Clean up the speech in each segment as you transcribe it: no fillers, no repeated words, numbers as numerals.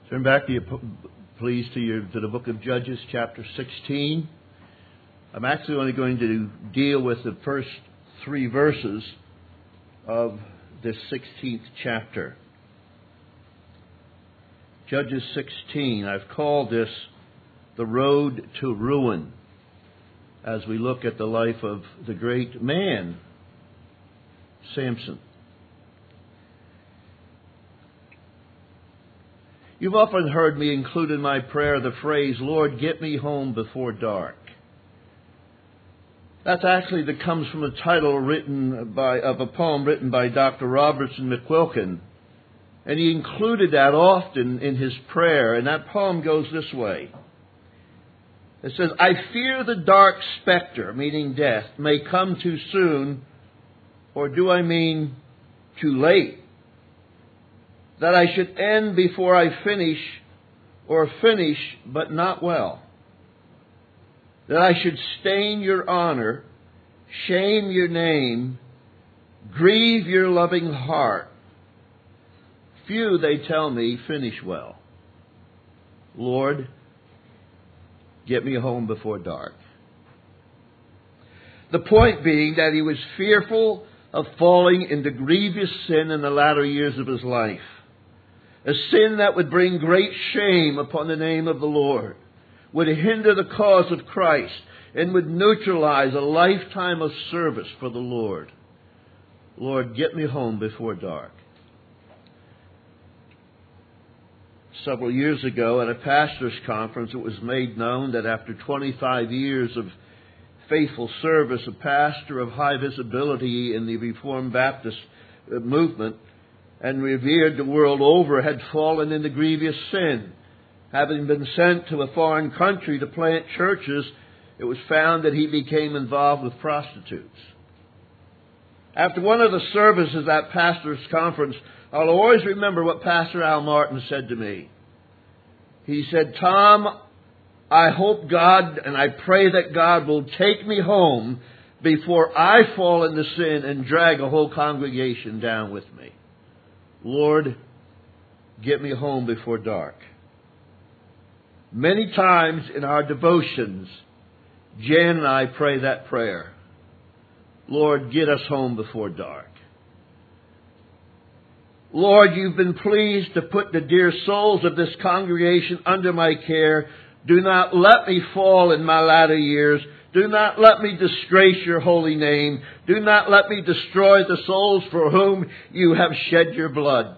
Turn back, please, to the book of Judges, chapter 16. I'm actually only going to deal with the first 3 verses of this 16th chapter. Judges 16. I've called this the road to ruin, as we look at the life of the great man, Samson. You've often heard me include in my prayer the phrase, "Lord, get me home before dark." That comes from a title of a poem written by Dr. Robertson McQuilkin. And he included that often in his prayer. And that poem goes this way. It says, "I fear the dark specter," meaning death, "may come too soon," or do I mean too late? "That I should end before I finish, or finish but not well. That I should stain your honor, shame your name, grieve your loving heart. Few, they tell me, finish well. Lord, get me home before dark." The point being that he was fearful of falling into grievous sin in the latter years of his life. A sin that would bring great shame upon the name of the Lord, would hinder the cause of Christ, and would neutralize a lifetime of service for the Lord. Lord, get me home before dark. Several years ago at a pastor's conference, it was made known that after 25 years of faithful service, a pastor of high visibility in the Reformed Baptist movement and revered the world over had fallen into grievous sin. Having been sent to a foreign country to plant churches, it was found that he became involved with prostitutes. After one of the services at pastor's conference, I'll always remember what Pastor Al Martin said to me. He said, "Tom, I hope God and I pray that God will take me home before I fall into sin and drag a whole congregation down with me. Lord, get me home before dark." Many times in our devotions, Jan and I pray that prayer. Lord, get us home before dark. Lord, you've been pleased to put the dear souls of this congregation under my care. Do not let me fall in my latter years. Do not let me disgrace your holy name. Do not let me destroy the souls for whom you have shed your blood.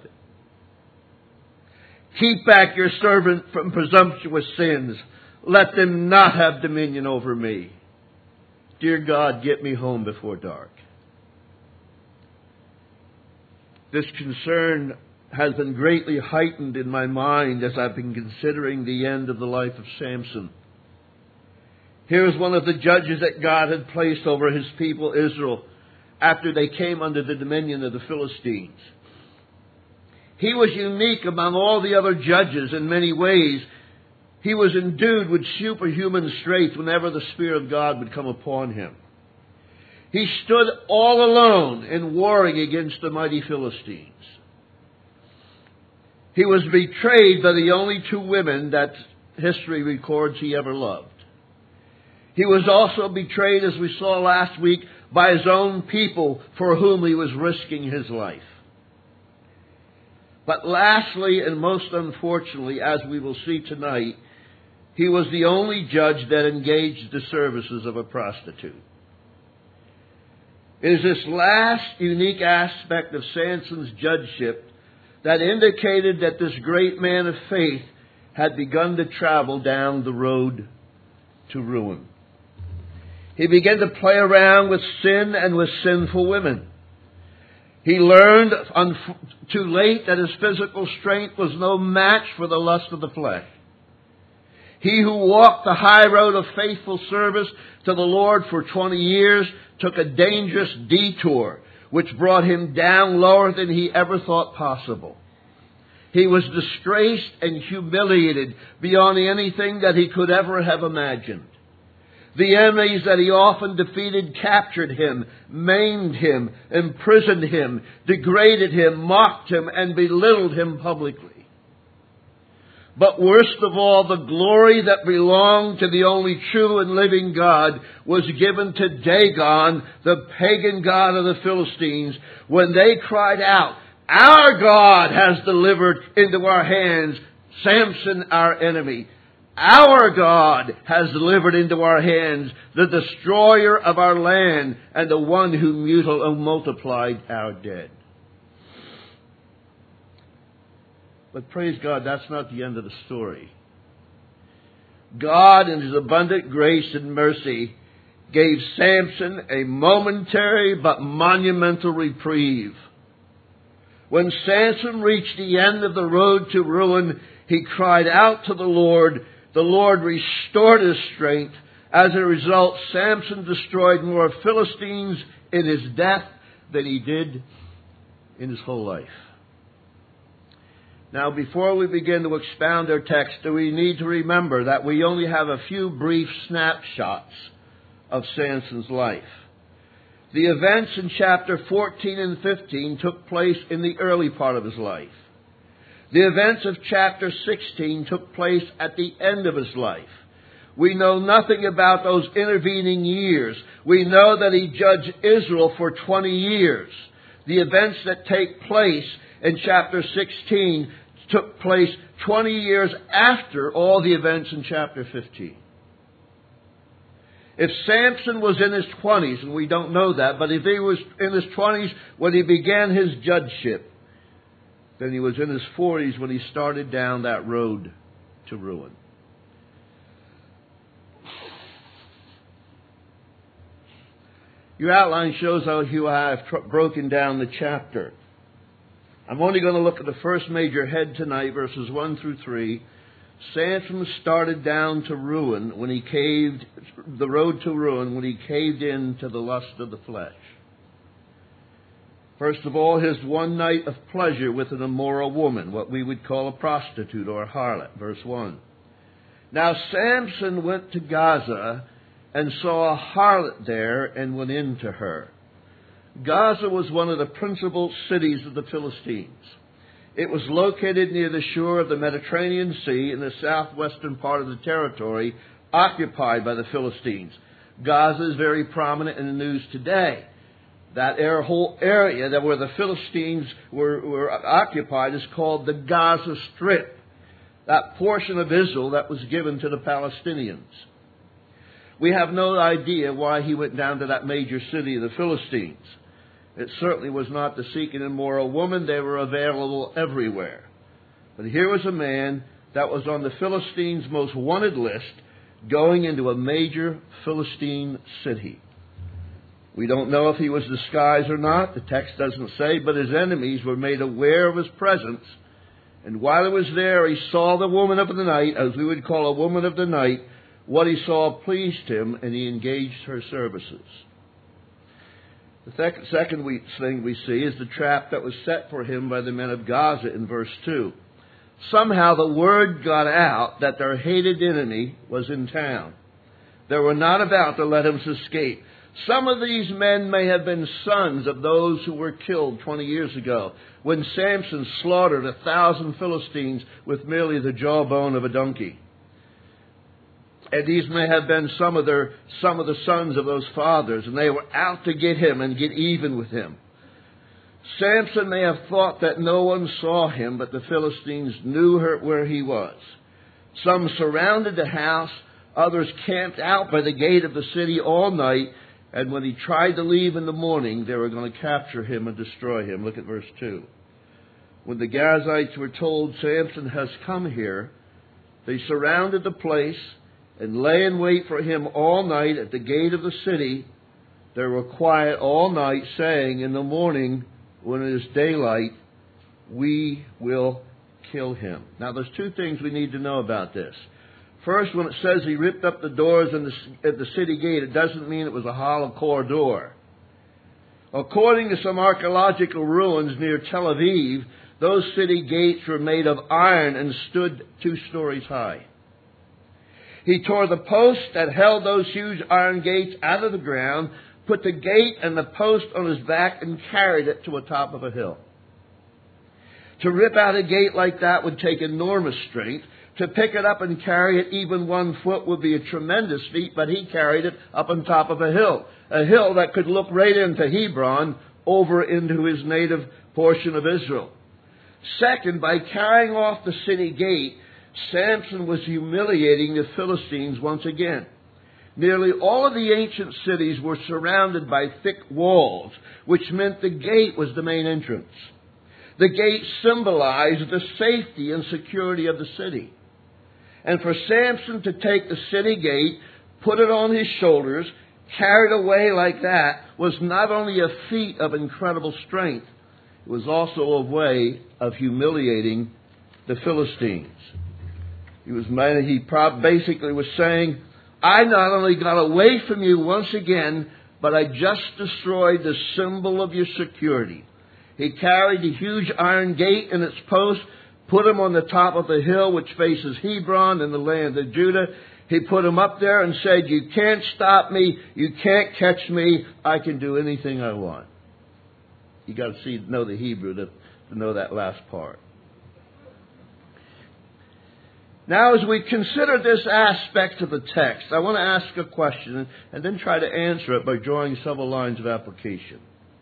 Keep back your servant from presumptuous sins. Let them not have dominion over me. Dear God, get me home before dark. This concern has been greatly heightened in my mind as I've been considering the end of the life of Samson. Here's one of the judges that God had placed over his people Israel after they came under the dominion of the Philistines. He was unique among all the other judges in many ways. He was endued with superhuman strength whenever the Spirit of God would come upon him. He stood all alone in warring against the mighty Philistines. He was betrayed by the only 2 women that history records he ever loved. He was also betrayed, as we saw last week, by his own people for whom he was risking his life. But lastly, and most unfortunately, as we will see tonight, he was the only judge that engaged the services of a prostitute. It is this last unique aspect of Samson's judgeship that indicated that this great man of faith had begun to travel down the road to ruin. He began to play around with sin and with sinful women. He learned too late that his physical strength was no match for the lust of the flesh. He who walked the high road of faithful service to the Lord for 20 years took a dangerous detour, which brought him down lower than he ever thought possible. He was disgraced and humiliated beyond anything that he could ever have imagined. The enemies that he often defeated captured him, maimed him, imprisoned him, degraded him, mocked him, and belittled him publicly. But worst of all, the glory that belonged to the only true and living God was given to Dagon, the pagan god of the Philistines, when they cried out, "Our God has delivered into our hands Samson, our enemy. Our God has delivered into our hands the destroyer of our land and the one who multiplied our dead." But praise God, that's not the end of the story. God, in His abundant grace and mercy, gave Samson a momentary but monumental reprieve. When Samson reached the end of the road to ruin, he cried out to the Lord. The Lord restored his strength. As a result, Samson destroyed more Philistines in his death than he did in his whole life. Now, before we begin to expound our text, we need to remember that we only have a few brief snapshots of Samson's life. The events in chapter 14 and 15 took place in the early part of his life. The events of chapter 16 took place at the end of his life. We know nothing about those intervening years. We know that he judged Israel for 20 years. The events that take place in chapter 16 took place 20 years after all the events in chapter 15. If Samson was in his 20s, and we don't know that, but if he was in his 20s when he began his judgeship, then he was in his 40s when he started down that road to ruin. Your outline shows how I have broken down the chapter. I'm only going to look at the first major head tonight, verses 1 through 3. Samson started down to ruin when he caved, the road to ruin, when he caved in to the lust of the flesh. First of all, his one night of pleasure with an immoral woman, what we would call a prostitute or a harlot, verse 1. Now Samson went to Gaza and saw a harlot there and went in to her. Gaza was one of the principal cities of the Philistines. It was located near the shore of the Mediterranean Sea in the southwestern part of the territory occupied by the Philistines. Gaza is very prominent in the news today. That whole area that where the Philistines were occupied is called the Gaza Strip, that portion of Israel that was given to the Palestinians. We have no idea why he went down to that major city of the Philistines. It certainly was not to seek an immoral woman. They were available everywhere. But here was a man that was on the Philistines' most wanted list going into a major Philistine city. We don't know if he was disguised or not. The text doesn't say, but his enemies were made aware of his presence. And while he was there, he saw the woman of the night, as we would call a woman of the night. What he saw pleased him, and he engaged her services. The second thing we see is the trap that was set for him by the men of Gaza in verse 2. Somehow the word got out that their hated enemy was in town. They were not about to let him escape. Some of these men may have been sons of those who were killed 20 years ago, when Samson slaughtered 1,000 Philistines with merely the jawbone of a donkey. And these may have been some of the sons of those fathers, and they were out to get him and get even with him. Samson may have thought that no one saw him, but the Philistines knew where he was. Some surrounded the house, others camped out by the gate of the city all night, and when he tried to leave in the morning, they were going to capture him and destroy him. Look at verse 2. When the Gazites were told Samson has come here, they surrounded the place and lay in wait for him all night at the gate of the city. They were quiet all night, saying, in the morning, when it is daylight, we will kill him. Now, there's two things we need to know about this. First, when it says he ripped up the doors at the city gate, it doesn't mean it was a hollow core door. According to some archaeological ruins near Tel Aviv, those city gates were made of iron and stood 2 stories high. He tore the post that held those huge iron gates out of the ground, put the gate and the post on his back, and carried it to the top of a hill. To rip out a gate like that would take enormous strength. To pick it up and carry it even 1 foot would be a tremendous feat, but he carried it up on top of a hill that could look right into Hebron, over into his native portion of Israel. Second, by carrying off the city gate, Samson was humiliating the Philistines once again. Nearly all of the ancient cities were surrounded by thick walls, which meant the gate was the main entrance. The gate symbolized the safety and security of the city. And for Samson to take the city gate, put it on his shoulders, carry it away like that, was not only a feat of incredible strength, it was also a way of humiliating the Philistines. He basically was saying, I not only got away from you once again, but I just destroyed the symbol of your security. He carried the huge iron gate and its post, put him on the top of the hill which faces Hebron in the land of Judah. He put him up there and said, you can't stop me, you can't catch me, I can do anything I want. You got to know the Hebrew to know that last part. Now, as we consider this aspect of the text, I want to ask a question and then try to answer it by drawing several lines of application.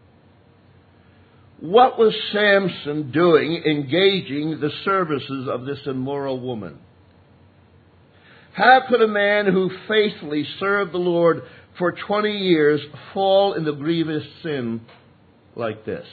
What was Samson doing engaging the services of this immoral woman? How could a man who faithfully served the Lord for 20 years fall into grievous sin like this?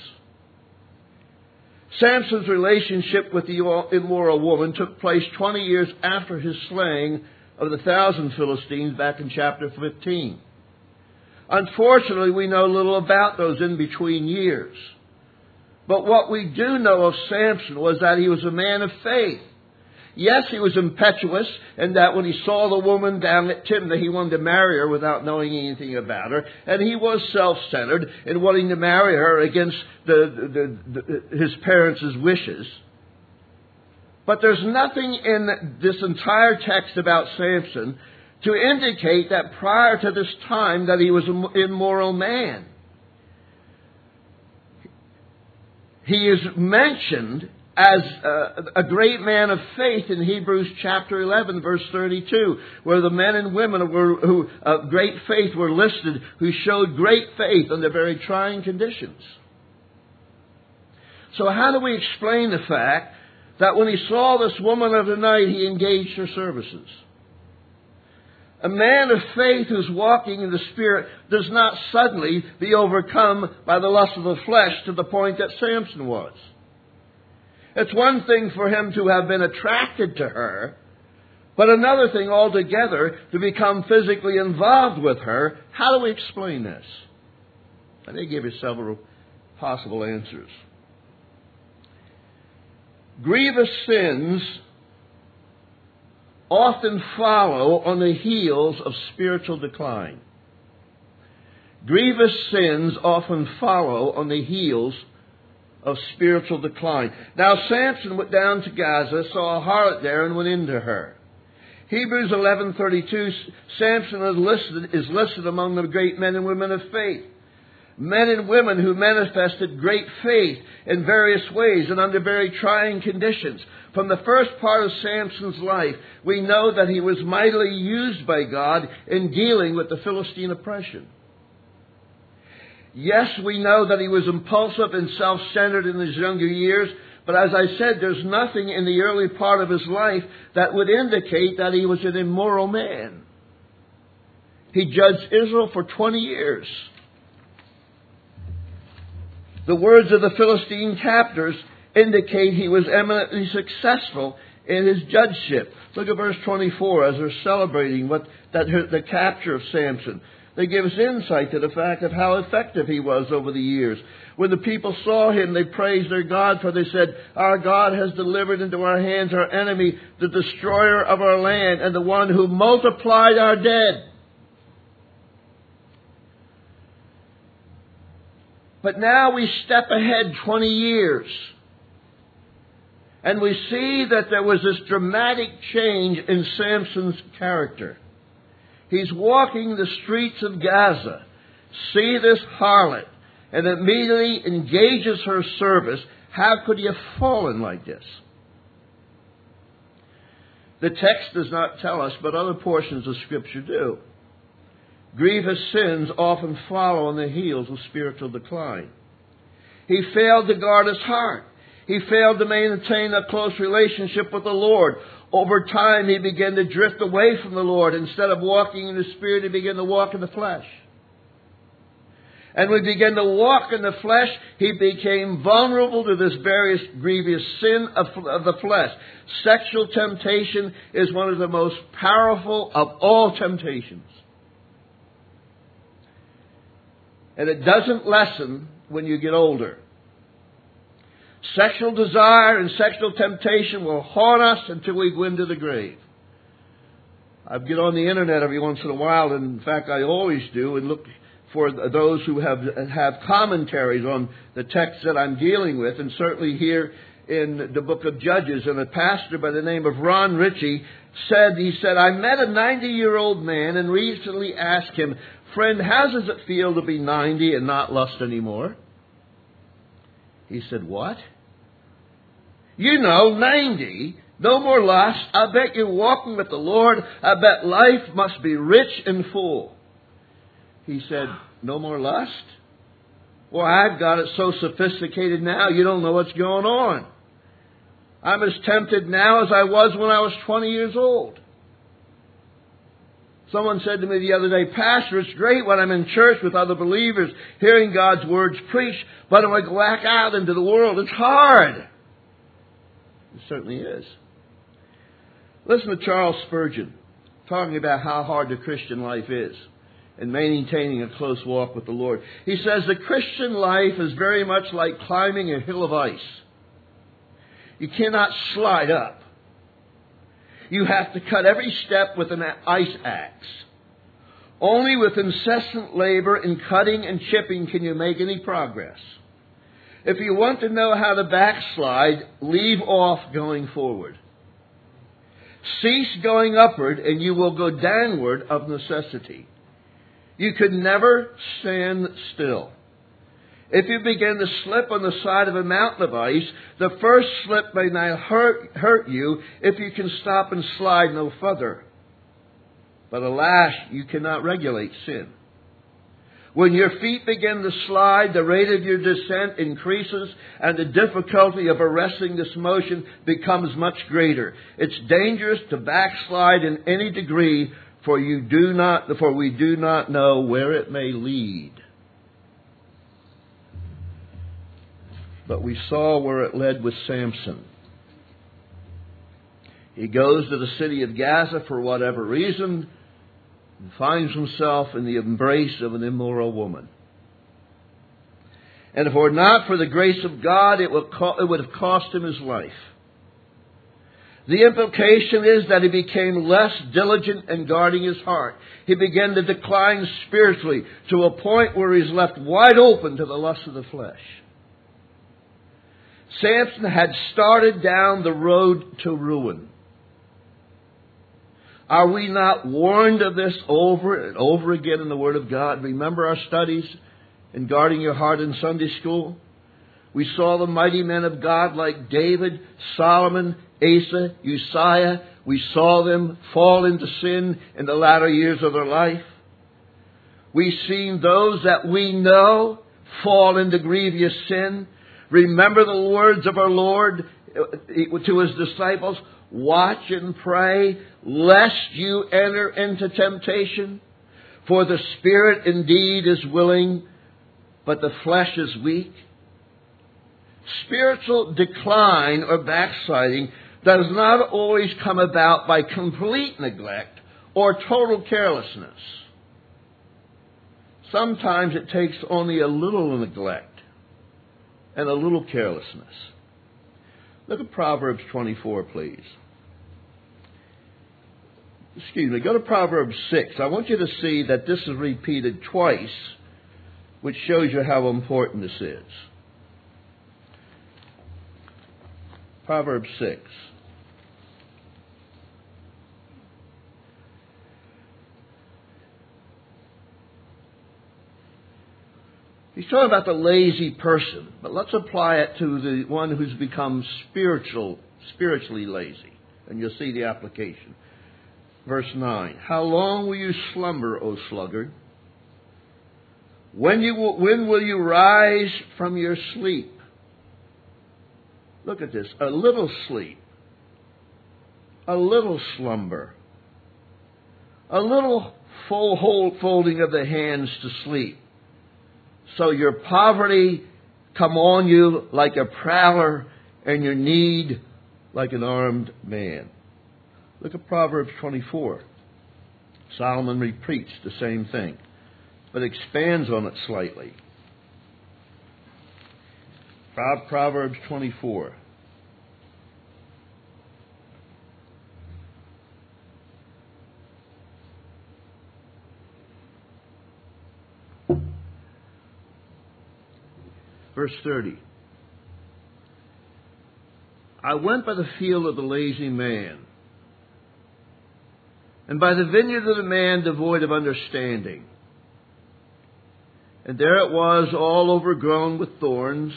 Samson's relationship with the immoral woman took place 20 years after his slaying of the 1,000 Philistines back in chapter 15. Unfortunately, we know little about those in-between years. But what we do know of Samson was that he was a man of faith. Yes, he was impetuous, and that when he saw the woman down at Timnah, he wanted to marry her without knowing anything about her. And he was self-centered in wanting to marry her against his parents' wishes. But there's nothing in this entire text about Samson to indicate that prior to this time that he was an immoral man. He is mentioned as a great man of faith in Hebrews chapter 11, verse 32, where the men and women who of great faith were listed, who showed great faith under very trying conditions. So how do we explain the fact that when he saw this woman of the night, he engaged her services? A man of faith who's walking in the Spirit does not suddenly be overcome by the lust of the flesh to the point that Samson was. It's one thing for him to have been attracted to her, but another thing altogether to become physically involved with her. How do we explain this? And they give you several possible answers. Grievous sins often follow on the heels of spiritual decline. Grievous sins often follow on the heels of spiritual decline. Now, Samson went down to Gaza, saw a harlot there, and went into her. Hebrews 11:32, Samson is listed among the great men and women of faith. Men and women who manifested great faith in various ways and under very trying conditions. From the first part of Samson's life, we know that he was mightily used by God in dealing with the Philistine oppression. Yes, we know that he was impulsive and self-centered in his younger years, but as I said, there's nothing in the early part of his life that would indicate that he was an immoral man. He judged Israel for 20 years. The words of the Philistine captors indicate he was eminently successful in his judgeship. Look at verse 24 as they're celebrating the capture of Samson. They give us insight to the fact of how effective he was over the years. When the people saw him, they praised their God, for they said, "Our God has delivered into our hands our enemy, the destroyer of our land, and the one who multiplied our dead." But now we step ahead 20 years. And we see that there was this dramatic change in Samson's character. He's walking the streets of Gaza, see this harlot, and immediately engages her service, How could he have fallen like this? The text does not tell us, but other portions of Scripture do. Grievous sins often follow on the heels of spiritual decline. He failed to guard his heart. He failed to maintain a close relationship with the Lord. Over time, he began to drift away from the Lord. Instead of walking in the Spirit, he began to walk in the flesh. And when he began to walk in the flesh, he became vulnerable to this various grievous sin of the flesh. Sexual temptation is one of the most powerful of all temptations. And it doesn't lessen when you get older. Sexual desire and sexual temptation will haunt us until we go into the grave. I get on the internet every once in a while, and in fact I always do, and look for those who have commentaries on the text that I'm dealing with, and certainly here in the book of Judges. And a pastor by the name of Ron Ritchie said, I met a 90-year-old man and recently asked him, "Friend, how does it feel to be 90 and not lust anymore?" He said, "What? 90, no more lust. I bet you're walking with the Lord. I bet life must be rich and full." He said, "No more lust? Well, I've got it so sophisticated now, you don't know what's going on. I'm as tempted now as I was when I was 20 years old." Someone said to me the other day, "Pastor, it's great when I'm in church with other believers, hearing God's words preached, but when I go back out into the world, it's hard." It certainly is. Listen to Charles Spurgeon talking about how hard the Christian life is and maintaining a close walk with the Lord. He says, "The Christian life is very much like climbing a hill of ice. You cannot slide up. You have to cut every step with an ice axe. Only with incessant labor in cutting and chipping can you make any progress. If you want to know how to backslide, leave off going forward. Cease going upward and you will go downward of necessity. You could never stand still. If you begin to slip on the side of a mountain of ice, the first slip may not hurt you if you can stop and slide no further. But alas, you cannot regulate sin. When your feet begin to slide, the rate of your descent increases and the difficulty of arresting this motion becomes much greater. It's dangerous to backslide in any degree, for we do not know where it may lead. But we saw where it led with Samson. He goes to the city of Gaza for whatever reason and finds himself in the embrace of an immoral woman. And if it were not for the grace of God, it would have cost him his life. The implication is that he became less diligent in guarding his heart. He began to decline spiritually to a point where he's left wide open to the lust of the flesh. Samson had started down the road to ruin. Are we not warned of this over and over again in the Word of God? Remember our studies in Guarding Your Heart in Sunday school? We saw the mighty men of God like David, Solomon, Asa, Uzziah. We saw them fall into sin in the latter years of their life. We've seen those that we know fall into grievous sin. Remember the words of our Lord to His disciples, "Watch and pray, lest you enter into temptation. For the spirit indeed is willing, but the flesh is weak." Spiritual decline or backsliding does not always come about by complete neglect or total carelessness. Sometimes it takes only a little neglect and a little carelessness. Look at Proverbs 24, please. Go to Proverbs 6. I want you to see that this is repeated twice, which shows you how important this is. Proverbs 6. He He's talking about the lazy person, but let's apply it to the one who's become spiritually lazy. And you'll see the application. Verse 9. How long will you slumber, O sluggard? When will you rise from your sleep? Look at this. A little sleep. A little slumber. A little folding of the hands to sleep. So your poverty come on you like a prowler, and your need like an armed man. Look at Proverbs 24. Solomon repeats the same thing, but expands on it slightly. Proverbs 24. Verse 30. I went by the field of the lazy man, and by the vineyard of the man devoid of understanding. And there it was, all overgrown with thorns.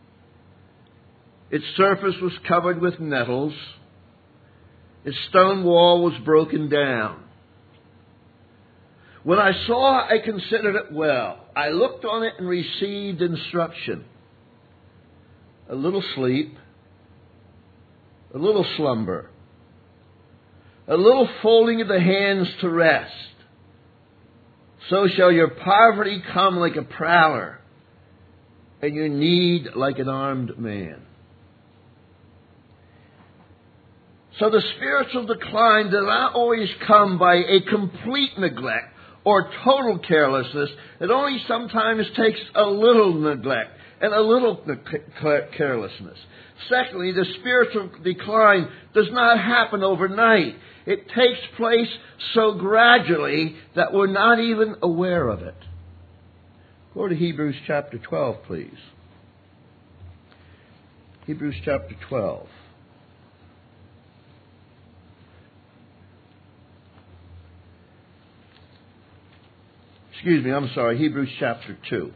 Its surface was covered with nettles. Its stone wall was broken down. When I saw, I considered it well. I looked on it and received instruction. A little sleep, a little slumber, a little folding of the hands to rest. So shall your poverty come like a prowler, and your need like an armed man. So the spiritual decline does not always come by a complete neglect or total carelessness. It only sometimes takes a little neglect and a little carelessness. Secondly, the spiritual decline does not happen overnight. It takes place so gradually that we're not even aware of it. Go to Hebrews chapter 12, please. Hebrews chapter 12. Hebrews chapter 2.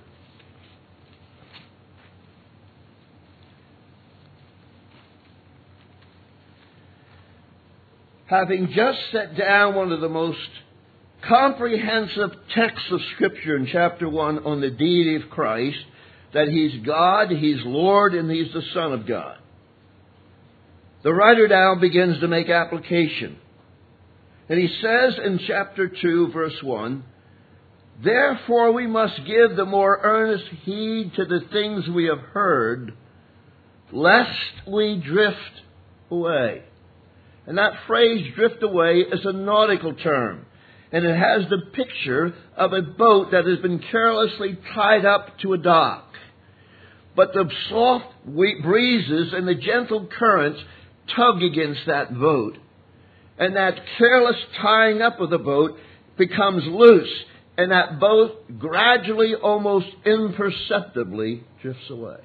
Having just set down one of the most comprehensive texts of Scripture in chapter 1 on the deity of Christ, that He's God, He's Lord, and He's the Son of God, the writer now begins to make application. And he says in chapter 2, verse 1, therefore we must give the more earnest heed to the things we have heard, lest we drift away. And that phrase, drift away, is a nautical term. And it has the picture of a boat that has been carelessly tied up to a dock. But the soft breezes and the gentle currents tug against that boat. And that careless tying up of the boat becomes loose. And that boat gradually, almost imperceptibly, drifts away.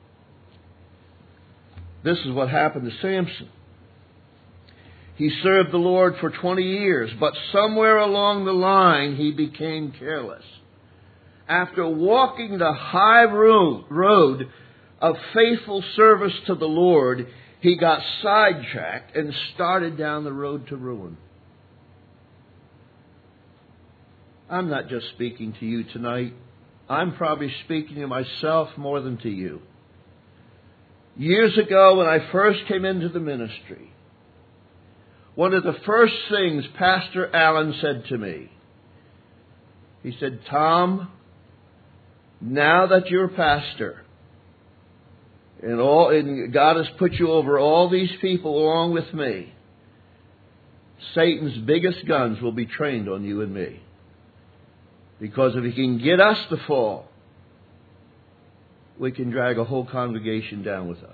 This is what happened to Samson. He served the Lord for 20 years, but somewhere along the line he became careless. After walking the high road of faithful service to the Lord, he got sidetracked and started down the road to ruin. I'm not just speaking to you tonight. I'm probably speaking to myself more than to you. Years ago, when I first came into the ministry, one of the first things Pastor Allen said to me, he said, Tom, now that you're a pastor, and God has put you over all these people along with me, Satan's biggest guns will be trained on you and me. Because if he can get us to fall, we can drag a whole congregation down with us.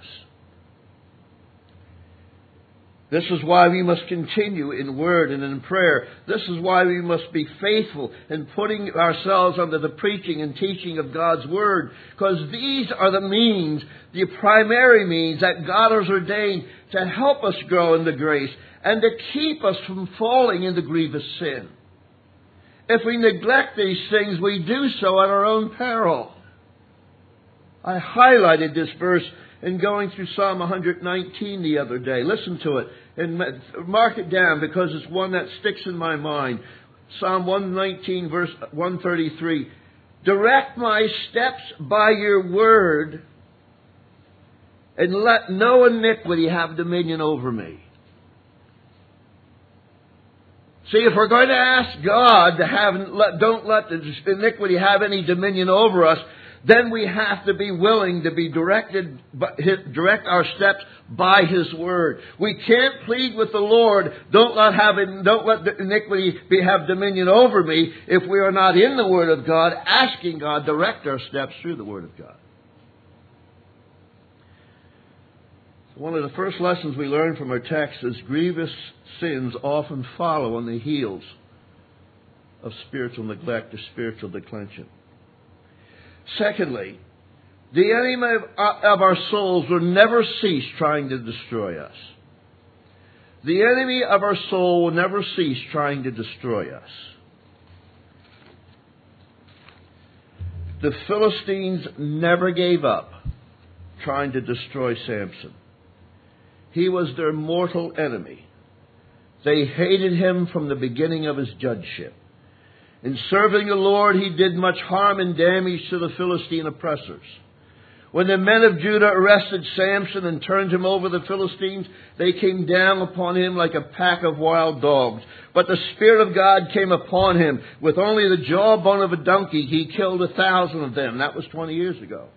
This is why we must continue in word and in prayer. This is why we must be faithful in putting ourselves under the preaching and teaching of God's Word. Because these are the means, the primary means that God has ordained to help us grow in the grace and to keep us from falling into grievous sin. If we neglect these things, we do so at our own peril. I highlighted this verse in going through Psalm 119 the other day. Listen to it and mark it down because it's one that sticks in my mind. Psalm 119 verse 133. Direct my steps by your word, and let no iniquity have dominion over me. See, if we're going to ask God to don't let the iniquity have any dominion over us, then we have to be willing to be direct our steps by His Word. We can't plead with the Lord, don't let the iniquity have dominion over me, if we are not in the Word of God, asking God direct our steps through the Word of God. One of the first lessons we learn from our text is grievous sins often follow on the heels of spiritual neglect or spiritual declension. Secondly, the enemy of our souls will never cease trying to destroy us. The enemy of our soul will never cease trying to destroy us. The Philistines never gave up trying to destroy Samson. He was their mortal enemy. They hated him from the beginning of his judgeship. In serving the Lord, he did much harm and damage to the Philistine oppressors. When the men of Judah arrested Samson and turned him over to the Philistines, they came down upon him like a pack of wild dogs. But the Spirit of God came upon him. With only the jawbone of a donkey, he killed 1,000 of them. That was 20 years ago.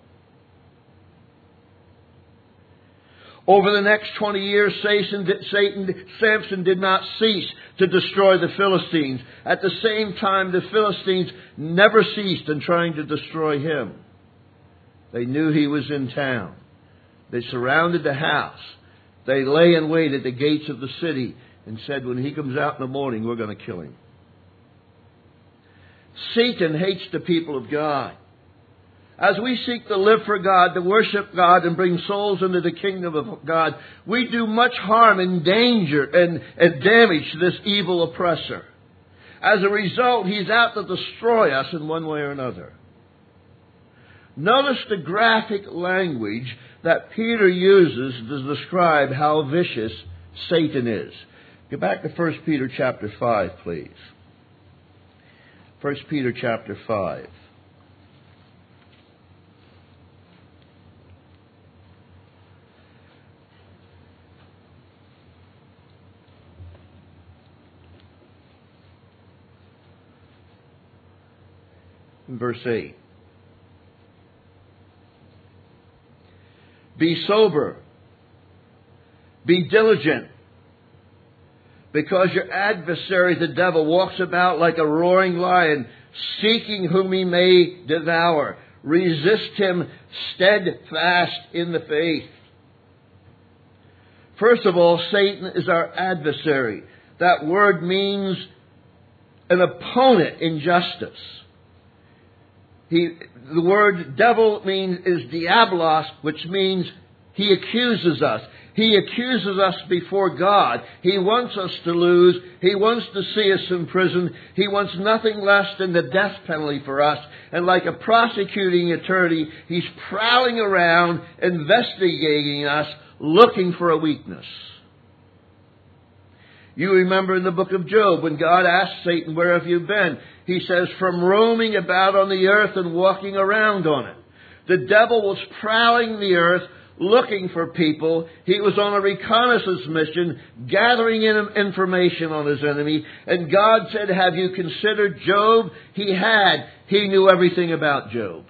Over the next 20 years, Samson did not cease to destroy the Philistines. At the same time, the Philistines never ceased in trying to destroy him. They knew he was in town. They surrounded the house. They lay in wait at the gates of the city and said, when he comes out in the morning, we're going to kill him. Satan hates the people of God. As we seek to live for God, to worship God, and bring souls into the kingdom of God, we do much harm and danger and damage to this evil oppressor. As a result, he's out to destroy us in one way or another. Notice the graphic language that Peter uses to describe how vicious Satan is. Get back to 1 Peter chapter 5, please. 1 Peter chapter 5. Verse 8. Be sober. Be diligent. Because your adversary, the devil, walks about like a roaring lion, seeking whom he may devour. Resist him steadfast in the faith. First of all, Satan is our adversary. That word means an opponent in justice. The word devil is diabolos, which means he accuses us. He accuses us before God. He wants us to lose. He wants to see us in prison. He wants nothing less than the death penalty for us. And like a prosecuting attorney, he's prowling around, investigating us, looking for a weakness. You remember in the book of Job when God asked Satan, where have you been? He says, from roaming about on the earth and walking around on it. The devil was prowling the earth, looking for people. He was on a reconnaissance mission, gathering in information on his enemy. And God said, have you considered Job? He had. He knew everything about Job.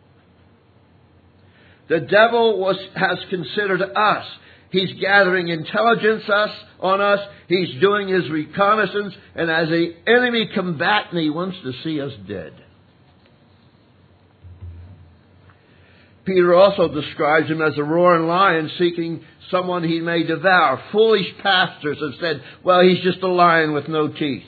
The devil has considered us. He's gathering intelligence on us. He's doing his reconnaissance. And as an enemy combatant, he wants to see us dead. Peter also describes him as a roaring lion seeking someone he may devour. Foolish pastors have said, well, he's just a lion with no teeth.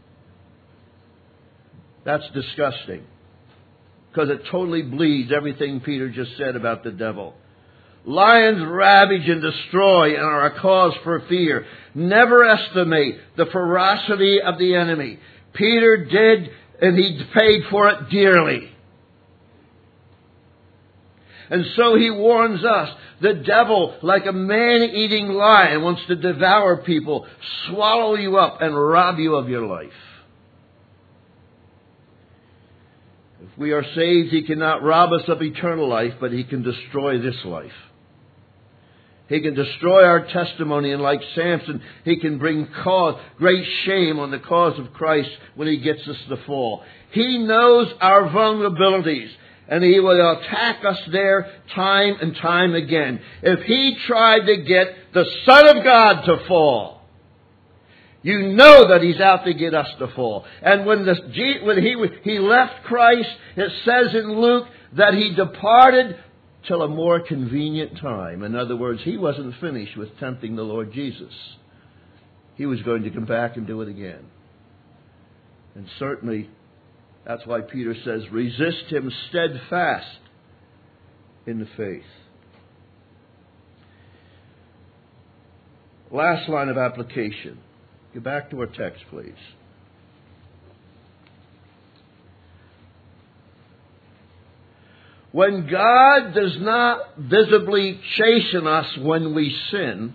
That's disgusting. Because it totally bleeds everything Peter just said about the devil. Lions ravage and destroy and are a cause for fear. Never estimate the ferocity of the enemy. Peter did, and he paid for it dearly. And so he warns us, the devil, like a man-eating lion, wants to devour people, swallow you up, and rob you of your life. If we are saved, he cannot rob us of eternal life, but he can destroy this life. He can destroy our testimony, and like Samson, he can bring great shame on the cause of Christ when he gets us to fall. He knows our vulnerabilities, and he will attack us there time and time again. If he tried to get the Son of God to fall, you know that he's out to get us to fall. And when he left Christ, it says in Luke that he departed till a more convenient time. In other words, he wasn't finished with tempting the Lord Jesus. He was going to come back and do it again. And certainly, that's why Peter says, resist him steadfast in the faith. Last line of application. Go back to our text, please. When God does not visibly chasten us when we sin,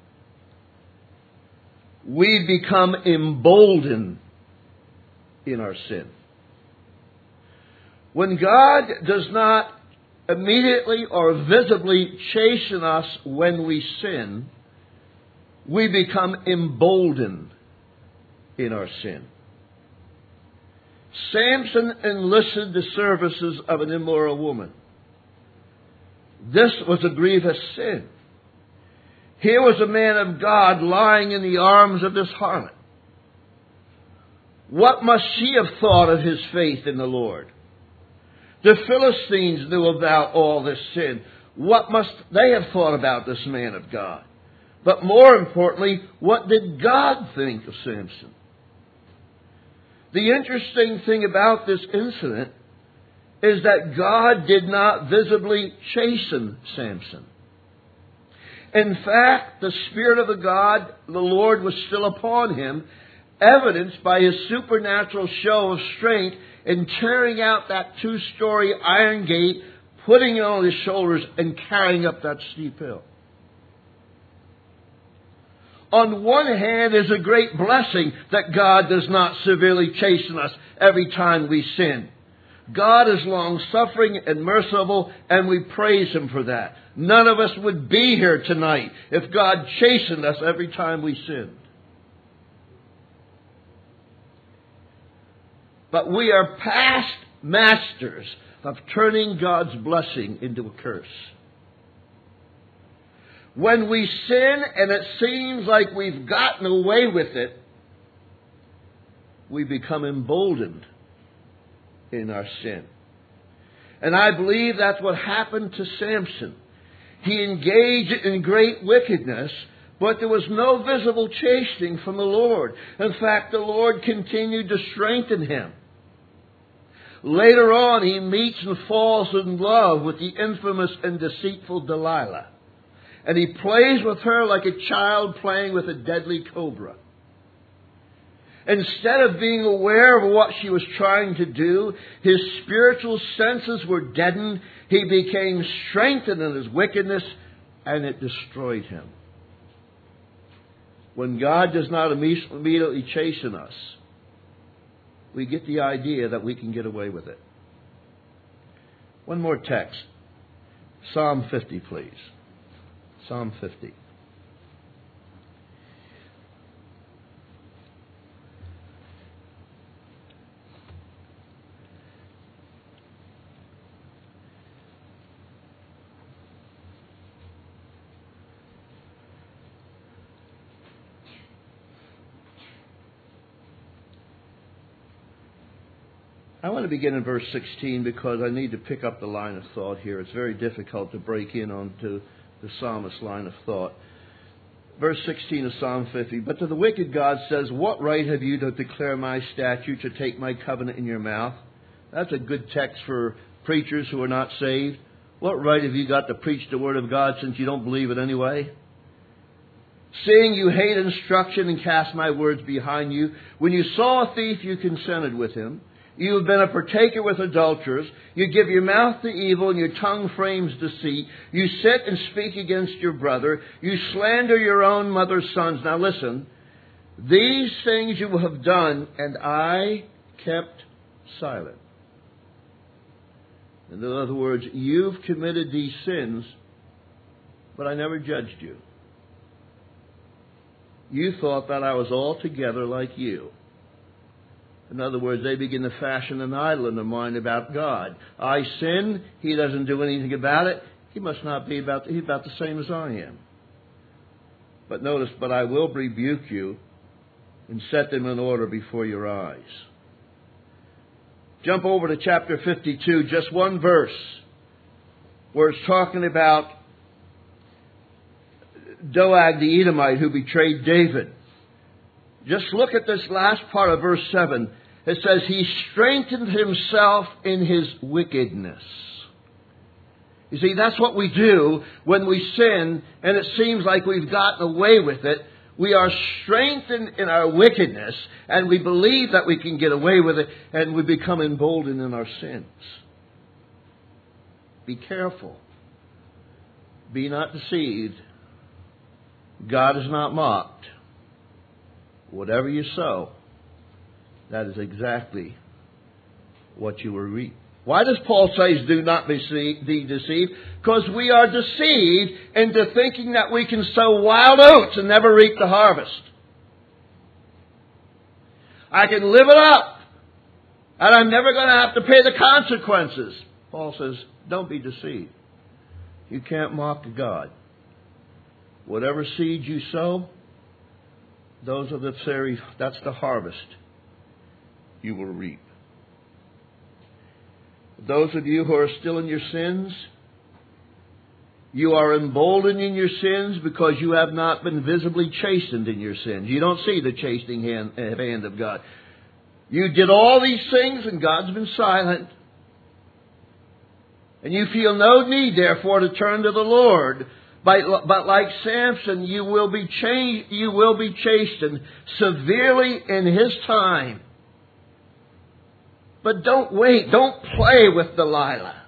we become emboldened in our sin. When God does not immediately or visibly chasten us when we sin, we become emboldened in our sin. Samson enlisted the services of an immoral woman. This was a grievous sin. Here was a man of God lying in the arms of this harlot. What must she have thought of his faith in the Lord? The Philistines knew about all this sin. What must they have thought about this man of God? But more importantly, what did God think of Samson? The interesting thing about this incident is that God did not visibly chasten Samson. In fact, the Spirit of the Lord was still upon him, evidenced by his supernatural show of strength in tearing out that 2-story iron gate, putting it on his shoulders, and carrying up that steep hill. On one hand, there's a great blessing that God does not severely chasten us every time we sin. God is long-suffering and merciful, and we praise him for that. None of us would be here tonight if God chastened us every time we sinned. But we are past masters of turning God's blessing into a curse. When we sin and it seems like we've gotten away with it, we become emboldened in our sin. And I believe that's what happened to Samson. He engaged in great wickedness, but there was no visible chastening from the Lord. In fact, the Lord continued to strengthen him. Later on, he meets and falls in love with the infamous and deceitful Delilah. And he plays with her like a child playing with a deadly cobra. Instead of being aware of what she was trying to do, his spiritual senses were deadened. He became strengthened in his wickedness, and it destroyed him. When God does not immediately chasten us, we get the idea that we can get away with it. One more text. Psalm 50, please. Psalm 50. I want to begin in verse 16 because I need to pick up the line of thought here. It's very difficult to break in onto the psalmist's line of thought. Verse 16 of Psalm 50, but to the wicked God says, what right have you to declare my statute, to take my covenant in your mouth? That's a good text for preachers who are not saved. What right have you got to preach the word of God since you don't believe it anyway? Seeing you hate instruction and cast my words behind you. When you saw a thief, you consented with him. You have been a partaker with adulterers. You give your mouth to evil, and your tongue frames deceit. You sit and speak against your brother. You slander your own mother's sons. Now listen. These things you have done, and I kept silent. In other words, you've committed these sins, but I never judged you. You thought that I was altogether like you. In other words, they begin to fashion an idol in their mind about God. I sin, He doesn't do anything about it. He must not be He's about the same as I am. But notice, but I will rebuke you and set them in order before your eyes. Jump over to chapter 52, just one verse, where it's talking about Doeg the Edomite who betrayed David. Just look at this last part of verse 7. It says, he strengthened himself in his wickedness. You see, that's what we do when we sin and it seems like we've gotten away with it. We are strengthened in our wickedness and we believe that we can get away with it and we become emboldened in our sins. Be careful. Be not deceived. God is not mocked. Whatever you sow, that is exactly what you will reap. Why does Paul say, do not be deceived? Because we are deceived into thinking that we can sow wild oats and never reap the harvest. I can live it up, and I'm never going to have to pay the consequences. Paul says, don't be deceived. You can't mock God. Whatever seed you sow, that's the harvest you will reap. Those of you who are still in your sins, you are emboldened in your sins because you have not been visibly chastened in your sins. You don't see the chastening hand of God. You did all these things and God's been silent. And you feel no need, therefore, to turn to the Lord. But like Samson, you will be chastened severely in His time. But don't wait. Don't play with Delilah.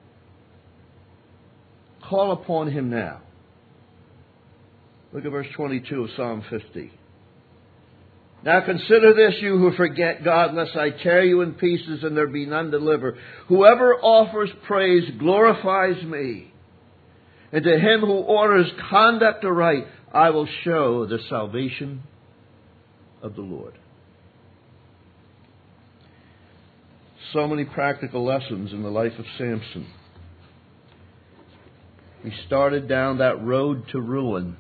Call upon Him now. Look at verse 22 of Psalm 50. Now consider this, you who forget God, lest I tear you in pieces and there be none to deliver. Whoever offers praise glorifies me. And to him who orders conduct aright, I will show the salvation of the Lord. So many practical lessons in the life of Samson. He started down that road to ruin.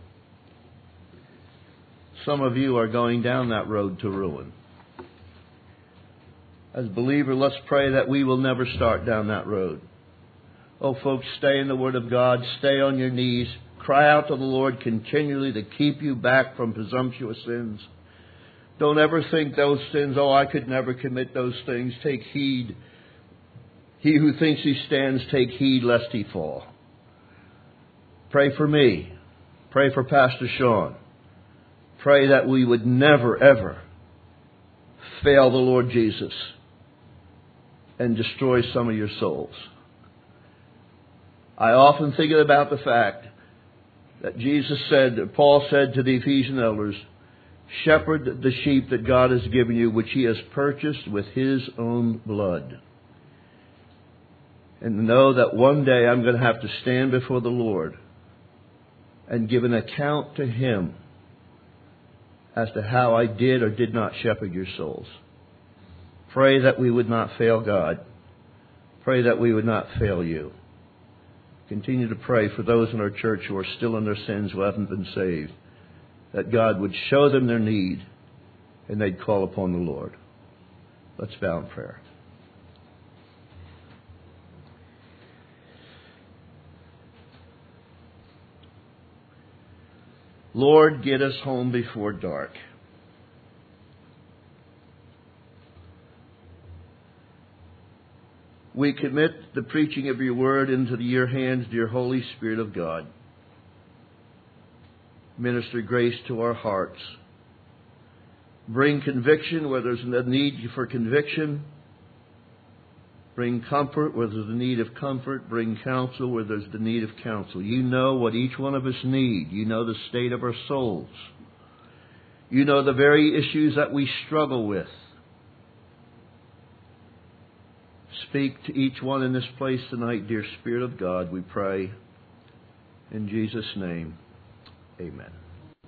Some of you are going down that road to ruin. As a believer, let's pray that we will never start down that road. Oh, folks, stay in the Word of God. Stay on your knees. Cry out to the Lord continually to keep you back from presumptuous sins. Don't ever think those sins, I could never commit those things. Take heed. He who thinks he stands, take heed lest he fall. Pray for me. Pray for Pastor Sean. Pray that we would never, ever fail the Lord Jesus and destroy some of your souls. I often think about the fact that Paul said to the Ephesian elders, shepherd the sheep that God has given you, which He has purchased with His own blood. And know that one day I'm going to have to stand before the Lord and give an account to Him as to how I did or did not shepherd your souls. Pray that we would not fail God. Pray that we would not fail you. Continue to pray for those in our church who are still in their sins, who haven't been saved, that God would show them their need and they'd call upon the Lord. Let's bow in prayer. Lord, get us home before dark. We commit the preaching of your word into your hands, dear Holy Spirit of God. Minister grace to our hearts. Bring conviction where there's a need for conviction. Bring comfort where there's a need of comfort. Bring counsel where there's the need of counsel. You know what each one of us need. You know the state of our souls. You know the very issues that we struggle with. Speak to each one in this place tonight, dear Spirit of God, we pray. In Jesus' name, amen.